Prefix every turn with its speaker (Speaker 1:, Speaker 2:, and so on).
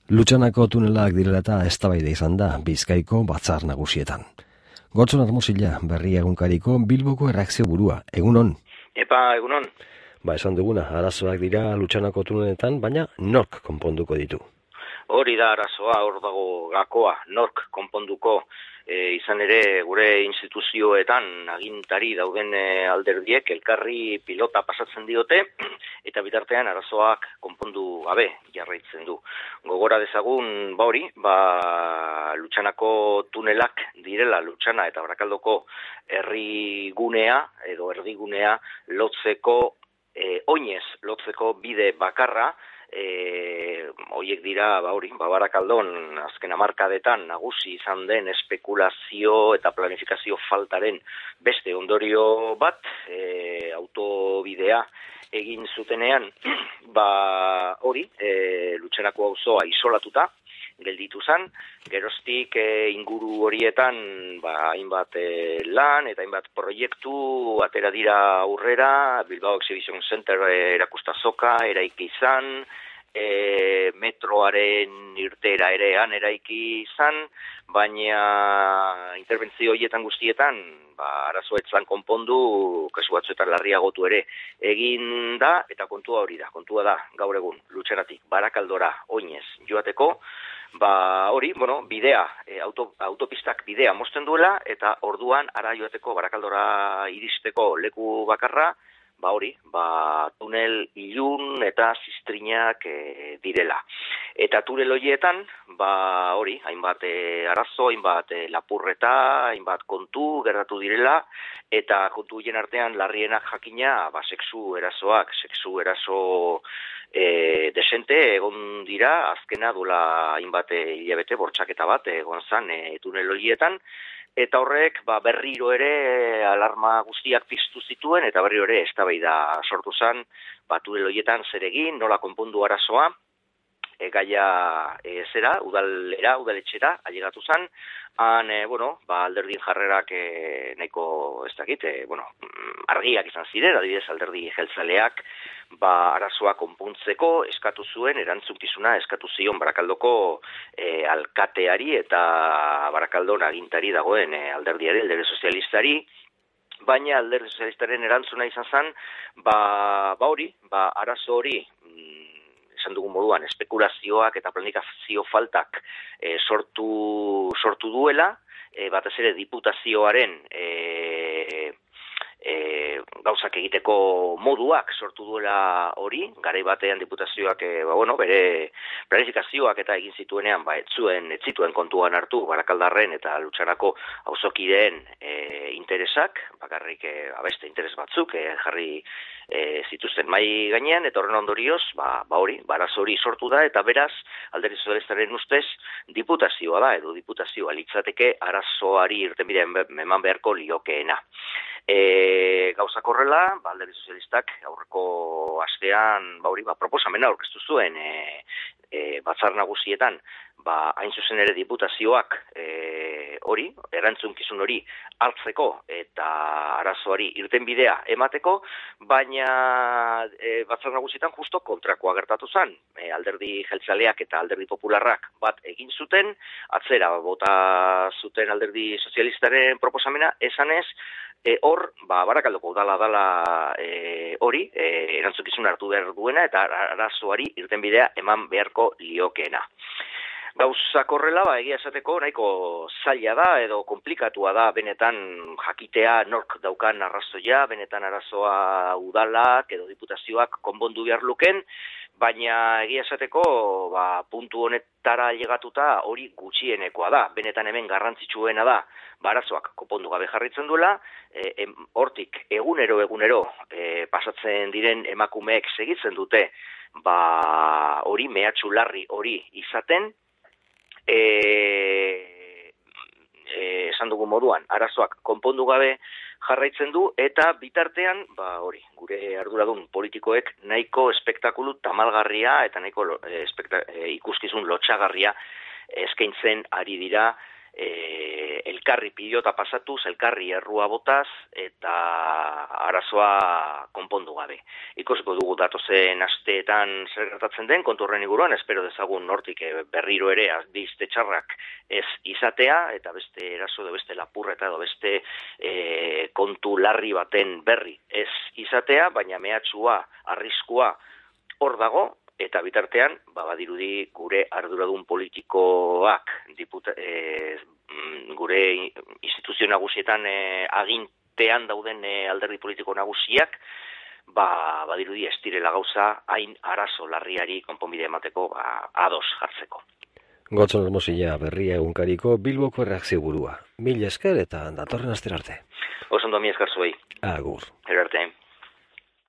Speaker 1: Lutxanako tunelak direla eta eztabaida izan da Bizkaiko batzar nagusietan. Gotzon Armosilla, Berri egunkariko Bilboko erreakzio burua. Egunon?
Speaker 2: Epa, egunon.
Speaker 1: Esan duguna, arazoak dira Lutxanako tuneletan, baina nork konponduko ditu?
Speaker 2: Hori da arazoa, hor dago gakoa, nork konponduko. Izan ere, gure instituzioetan agintari dauden alderdiek elkarri pilota pasatzen diote, eta bitartean arazoak konpondu gabe jarraitzen du. Gogora dezagun, Lutxanako tunelak direla Lutxana eta Barakaldoko herrigunea edo erdigunea lotzeko, oinez lotzeko bide bakarra. Horiek dira, Barakaldon azken hamarkadetan nagusi izan den espekulazio eta planifikazio faltaren beste ondorio bat, autobidea egin zutenean, Lutxanako auzoa isolatuta gelditu zen, geroztik inguru horietan hainbat lan eta hainbat proiektu atera dira aurrera, Bilbao Exhibition Center erakustazoka eraiki izan, metroaren irtera ere eraiki izan, baina interbentzio horietan guztietan arazoetzan konpondu, kasu batzuetan larriagotu ere egin da, eta kontua da, gaur egun, Lutxanatik Barakaldora oinez joateko, bidea, autopistak bidea mozten duela, eta orduan ara joateko Barakaldora iristeko leku bakarra, tunel ilun eta ziztrinak direla. Eta tunel horietan, hainbat arazo, hainbat lapurreta, hainbat kontu gertatu direla, eta kontu horien artean larrienak jakina, sexu eraso desente egon dira, azkena duela hainbat hilabete bortxaketa bat egon zan tunel horietan, eta horrek berriro ere alarma guztiak piztu zituen, eta berriro ere eztabaida sortu zen, tunel horietan zer egin, nola konpondu arazoa, gaia udaletxera ailegatu zen, han, alderdien jarrerak nahiko, argiak izan ziren, adibidez alderdi jeltzaleak, arazoa konpontzeko eskatu zuen, erantzunkizuna eskatu zion Barakaldoko alkateari eta Barakaldon agintari dagoen alderdiari, alderdi sozialistari, baina alderdi sozialistaren erantzuna izan zen, arazo hori, esan dugun moduan, espekulazioak eta planifikazio faltak sortu duela, batez ere diputazioaren gauzak egiteko moduak sortu duela hori, garai batean diputazioak bere planifikazioak eta egin zituenean ez zituen kontuan hartu Barakaldarren eta Lutxanako auzokideen interesak, bakarrik beste interes batzuk jarri zituzten mai gainean, eta horren ondorioz, arazo hori sortu da, eta beraz, alderdi sozialistaren ustez, diputazioa da, edo diputazioa litzateke arazoari irtenbidea eman beharko liokeena. Gauzak horrela, alderdi sozialistak aurreko astean proposamena aurkeztu zuen batzar nagusietan, hain zuzen ere diputazioak erantzunkizun hori hartzeko eta arazoari irtenbidea emateko, baina batzar nagusietan justo kontrakoa gertatu zen. Alderdi jeltzaleak eta alderdi popularrak bat egin zuten, atzera bota zuten alderdi sozialistaren proposamena, esanez, hor, Barakaldoko udala dala hori, erantzukizun hartu behar duena eta arazoari irtenbidea eman beharko liokeena. Gauzak horrela, egia esateko nahiko zaila da edo komplikatua da benetan jakitea nork daukan arrazoia, benetan arazoa udalak edo diputazioak konpondu behar luken, baina egia esateko puntu honetara ailegatuta hori gutxienekoa da. Benetan hemen garrantzitsuena da, arazoak konpondu gabe jarraitzen duela, hortik egunero pasatzen diren emakumeek segitzen dute hori mehatxu larri hori izaten, esan dugun moduan, arazoak konpondu gabe jarraitzen du, eta bitartean, gure arduradun politikoek nahiko espektakulu tamalgarria eta nahiko ikuskizun lotxagarria eskaintzen ari dira elkarri pilota pasatuz, elkarri errua botaz, eta arazoa konpondu gabe. Ikusiko dugu datozen asteetan zer gertatzen den, kontu horren inguruan, espero dezagun nortik berriro ere albiste txarrak ez izatea, eta beste eraso edo beste lapurreta edo beste kontu larri baten berri ez izatea, baina mehatxua, arriskua hor dago, eta bitartean, badirudi gure arduradun politikoak, gure instituzio nagusietan agintean dauden alderdi politiko nagusiak, badirudi ez direla gauza hain arazo larriari konponbide emateko ados jartzeko.
Speaker 1: Gotzon Hermosilla, Berria egunkariko Bilboko erreakzio burua. Mila esker eta datorren astera arte.
Speaker 2: Oso ondo, mi esker zuei.
Speaker 1: Agur.
Speaker 2: Ero arte.